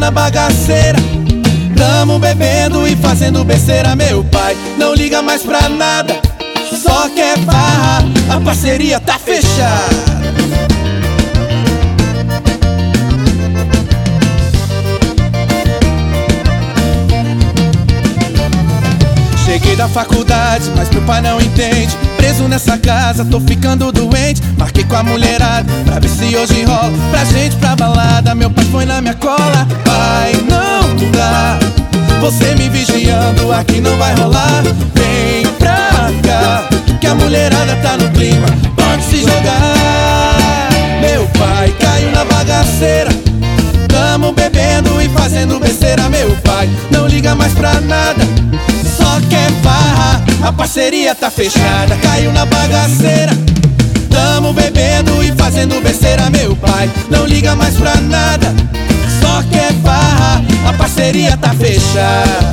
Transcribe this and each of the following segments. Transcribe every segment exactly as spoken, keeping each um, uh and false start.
na bagaceira. Tamo bebendo e fazendo besteira. Meu pai não liga mais pra nada, só quer farra, a parceria tá fechada. Cheguei da faculdade, mas meu pai não entende. Preso nessa casa, tô ficando doente. Marquei com a mulherada pra ver se hoje rola pra gente pra balada. Meu pai foi na minha cola. Pai, não dá, você me vigiando, aqui não vai rolar. Vem pra cá, que a mulherada tá no clima, pode se jogar. Meu pai caiu na bagaceira. Tamo bebendo e fazendo besteira. Meu pai não liga mais pra nada, só quer farra, a parceria tá fechada. Caiu na bagaceira. Tamo bebendo e fazendo besteira. Meu pai não liga mais pra nada, só quer farra, a parceria tá fechada.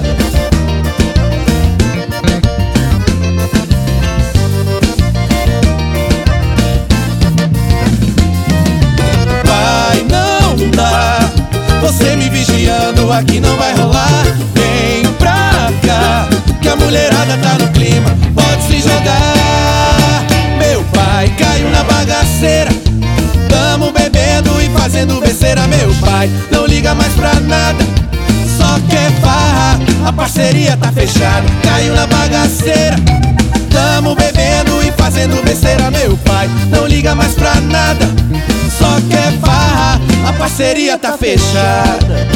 Pai, não dá, você me vigiando, aqui não vai rolar. Vem pra cá, que a mulherada tá no clima, pode se jogar. Meu pai caiu na bagaceira. Tamo bebendo e fazendo besteira. Meu pai não liga mais pra nada, só quer farra, a parceria tá fechada. Caiu na bagaceira. Tamo bebendo e fazendo besteira. Meu pai não liga mais pra nada, só quer farra, a parceria tá fechada.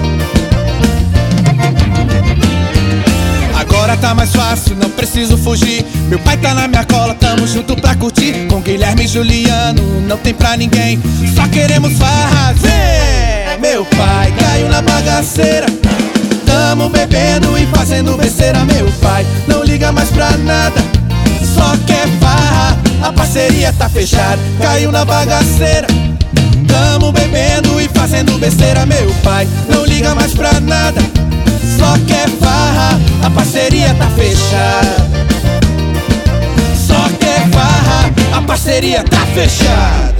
Agora tá mais fácil, não preciso fugir. Meu pai tá na minha cola, tamo junto pra curtir. Com Guilherme e Juliano, não tem pra ninguém, só queremos farra. Vem! Meu pai caiu na bagaceira. Tamo bebendo e fazendo besteira. Meu pai não liga mais pra nada, só quer farra, a parceria tá fechada. Caiu na bagaceira. Tamo bebendo e fazendo besteira. Meu pai não liga mais pra nada, só quer farra, a parceria tá fechada. Só quer farra, a parceria tá fechada.